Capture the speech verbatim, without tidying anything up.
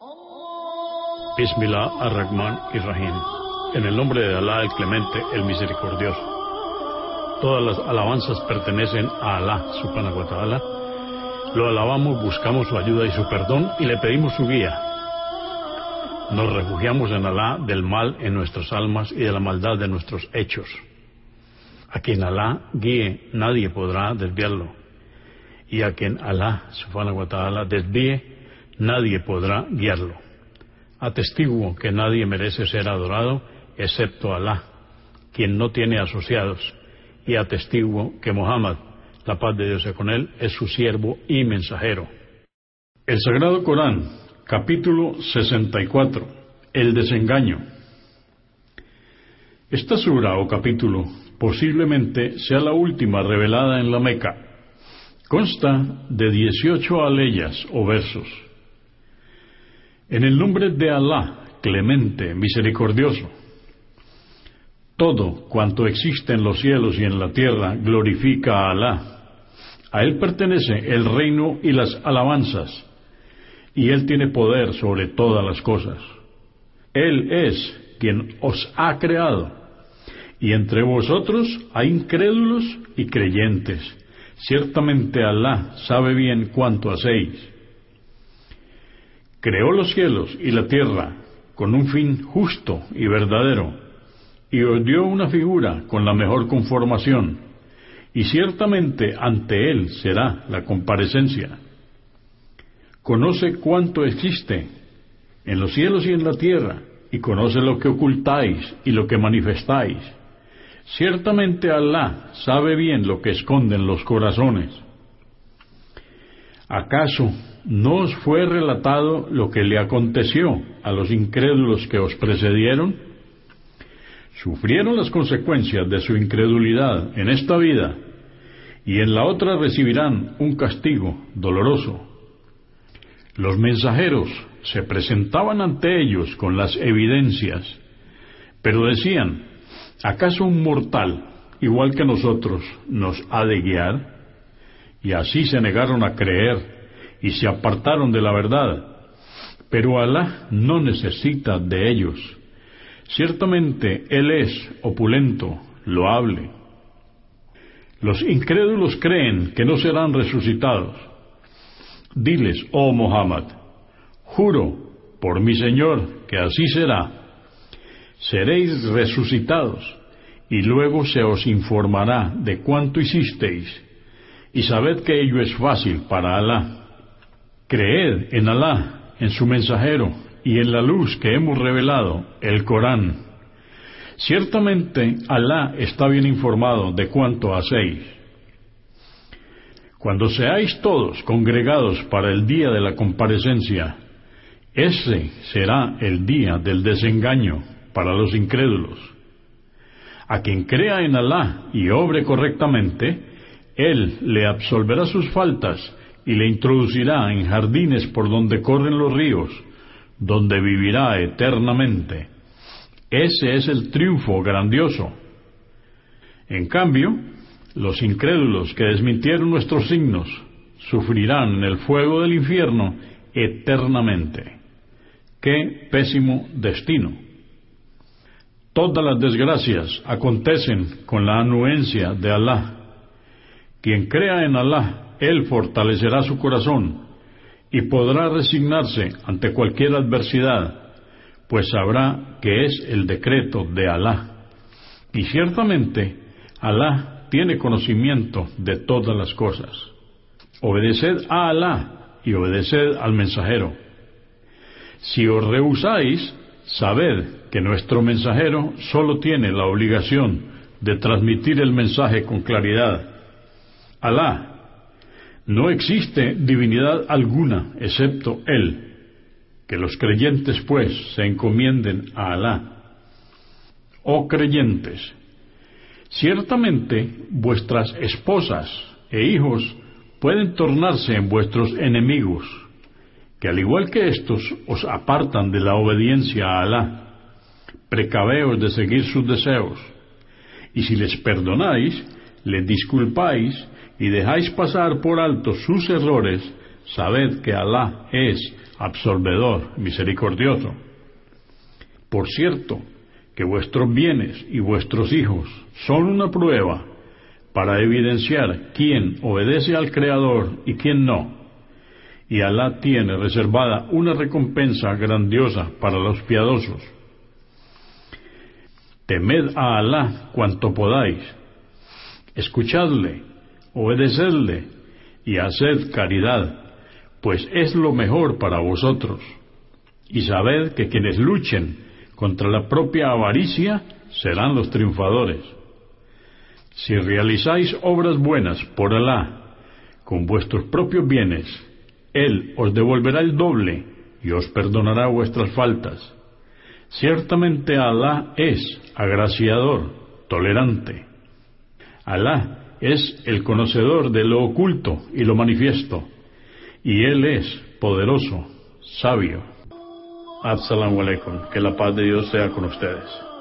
Bismillah ar-Rahman ir-Rahim. En el nombre de Alá, el Clemente, el Misericordioso. Todas las alabanzas pertenecen a Alá, subhanahu wa ta'ala. Lo alabamos, buscamos su ayuda y su perdón y le pedimos su guía. Nos refugiamos en Alá del mal en nuestras almas y de la maldad de nuestros hechos. A quien Alá guíe, nadie podrá desviarlo. Y a quien Alá, subhanahu wa ta'ala, desvíe, nadie podrá guiarlo. Atestiguo que nadie merece ser adorado excepto Alá, quien no tiene asociados, y atestiguo que Muhammad, la paz de Dios sea con él, es su siervo y mensajero. El Sagrado Corán, capítulo sesenta y cuatro, el desengaño. Esta sura o capítulo posiblemente sea la última revelada en la Meca. Consta de dieciocho aleyas o versos. En el nombre de Alá, Clemente, Misericordioso. Todo cuanto existe en los cielos y en la tierra glorifica a Alá. A Él pertenece el reino y las alabanzas, y Él tiene poder sobre todas las cosas. Él es quien os ha creado, y entre vosotros hay incrédulos y creyentes. Ciertamente Alá sabe bien cuánto hacéis. Creó los cielos y la tierra con un fin justo y verdadero, y os dio una figura con la mejor conformación, y ciertamente ante Él será la comparecencia. Conoce cuánto existe en los cielos y en la tierra, y conoce lo que ocultáis y lo que manifestáis. Ciertamente Alá sabe bien lo que esconden los corazones. ¿Acaso no os fue relatado lo que le aconteció a los incrédulos que os precedieron? Sufrieron las consecuencias de su incredulidad en esta vida, y en la otra recibirán un castigo doloroso. Los mensajeros se presentaban ante ellos con las evidencias, pero decían: ¿acaso un mortal, igual que nosotros, nos ha de guiar? Y así se negaron a creer y se apartaron de la verdad. Pero Alá no necesita de ellos. Ciertamente Él es opulento, loable. Los incrédulos creen que no serán resucitados. Diles, oh Muhammad, juro por mi Señor que así será. Seréis resucitados, y luego se os informará de cuánto hicisteis, y sabed que ello es fácil para Alá. Creed en Alá, en su mensajero, y en la luz que hemos revelado, el Corán. Ciertamente Alá está bien informado de cuánto hacéis. Cuando seáis todos congregados para el día de la comparecencia, ese será el día del desengaño para los incrédulos. A quien crea en Alá y obre correctamente, Él le absolverá sus faltas y le introducirá en jardines por donde corren los ríos, donde vivirá eternamente. Ese es el triunfo grandioso. En cambio, los incrédulos que desmintieron nuestros signos sufrirán en el fuego del infierno eternamente. ¡Qué pésimo destino! Todas las desgracias acontecen con la anuencia de Alá. Quien crea en Alá, Él fortalecerá su corazón y podrá resignarse ante cualquier adversidad, pues sabrá que es el decreto de Alá. Y ciertamente Alá tiene conocimiento de todas las cosas. Obedeced a Alá y obedeced al mensajero. Si os rehusáis, sabed que nuestro mensajero solo tiene la obligación de transmitir el mensaje con claridad. Alá, no existe divinidad alguna excepto Él. Que los creyentes, pues, se encomienden a Alá. Oh creyentes, ciertamente vuestras esposas e hijos pueden tornarse en vuestros enemigos, que al igual que éstos os apartan de la obediencia a Alá. Precaveos de seguir sus deseos, y si les perdonáis, les disculpáis y dejáis pasar por alto sus errores, sabed que Alá es absolvedor, misericordioso. Por cierto, que vuestros bienes y vuestros hijos son una prueba para evidenciar quién obedece al Creador y quién no. Y Alá tiene reservada una recompensa grandiosa para los piadosos. Temed a Alá cuanto podáis, escuchadle, obedecedle y haced caridad, pues es lo mejor para vosotros. Y sabed que quienes luchen contra la propia avaricia serán los triunfadores. Si realizáis obras buenas por Alá, con vuestros propios bienes, Él os devolverá el doble y os perdonará vuestras faltas. Ciertamente Alá es agraciador, tolerante. Alá es el conocedor de lo oculto y lo manifiesto, y Él es poderoso, sabio. Assalamu alaikum, que la paz de Dios sea con ustedes.